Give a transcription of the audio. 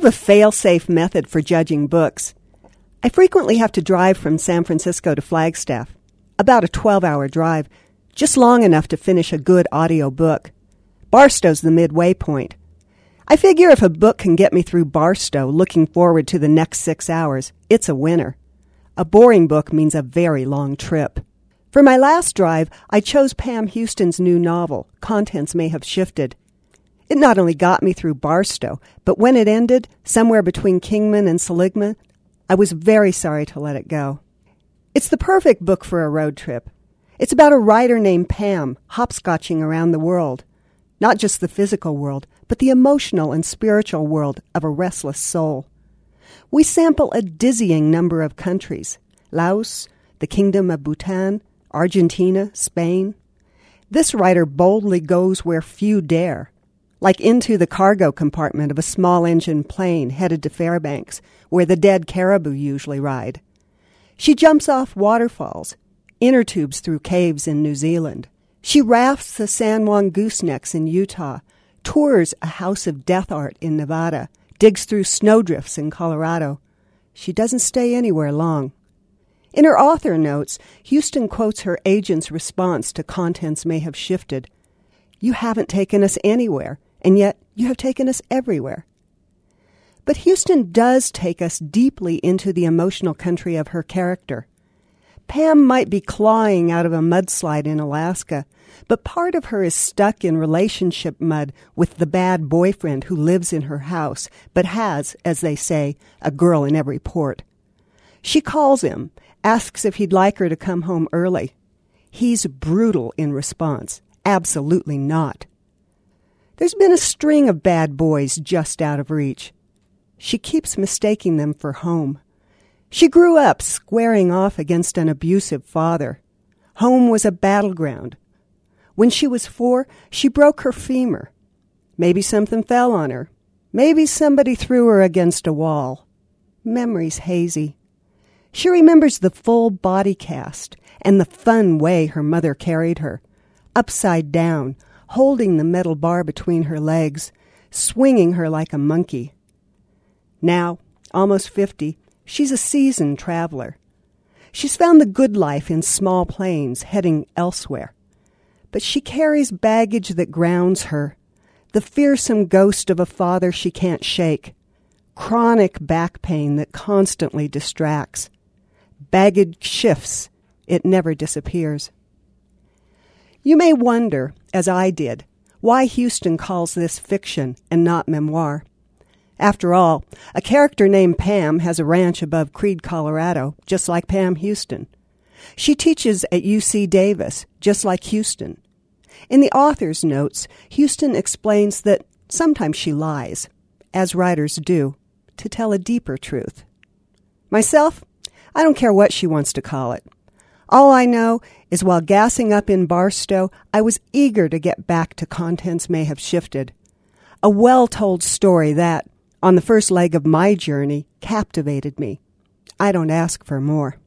have a fail-safe method for judging books. I frequently have to drive from San Francisco to Flagstaff, about a 12-hour drive, just long enough to finish a good audio book. Barstow's the midway point. I figure if a book can get me through Barstow looking forward to the next 6 hours, it's a winner. A boring book means a very long trip. For my last drive, I chose Pam Houston's new novel, Contents May Have Shifted. It not only got me through Barstow, but when it ended, somewhere between Kingman and Seligman, I was very sorry to let it go. It's the perfect book for a road trip. It's about a writer named Pam hopscotching around the world. Not just the physical world, but the emotional and spiritual world of a restless soul. We sample a dizzying number of countries: Laos, the Kingdom of Bhutan, Argentina, Spain. This writer boldly goes where few dare, like into the cargo compartment of a small-engine plane headed to Fairbanks, where the dead caribou usually ride. She jumps off waterfalls, inner tubes through caves in New Zealand. She rafts the San Juan goosenecks in Utah, tours a house of death art in Nevada, digs through snowdrifts in Colorado. She doesn't stay anywhere long. In her author notes, Houston quotes her agent's response to Contents May Have Shifted. "You haven't taken us anywhere, and yet you have taken us everywhere." But Houston does take us deeply into the emotional country of her character. Pam might be clawing out of a mudslide in Alaska, but part of her is stuck in relationship mud with the bad boyfriend who lives in her house, but has, as they say, a girl in every port. She calls him, asks if he'd like her to come home early. He's brutal in response. Absolutely not. There's been a string of bad boys just out of reach. She keeps mistaking them for home. She grew up squaring off against an abusive father. Home was a battleground. When she was 4, she broke her femur. Maybe something fell on her. Maybe somebody threw her against a wall. Memory's hazy. She remembers the full body cast and the fun way her mother carried her, upside down, holding the metal bar between her legs, swinging her like a monkey. Now, almost 50, she's a seasoned traveler. She's found the good life in small planes heading elsewhere. But she carries baggage that grounds her, the fearsome ghost of a father she can't shake, chronic back pain that constantly distracts. Baggage shifts, it never disappears. You may wonder, as I did, why Houston calls this fiction and not memoir. After all, a character named Pam has a ranch above Creede, Colorado, just like Pam Houston. She teaches at UC Davis, just like Houston. In the author's notes, Houston explains that sometimes she lies, as writers do, to tell a deeper truth. Myself, I don't care what she wants to call it. All I know is while gassing up in Barstow, I was eager to get back to Contents May Have Shifted. A well-told story that, on the first leg of my journey, captivated me. I don't ask for more.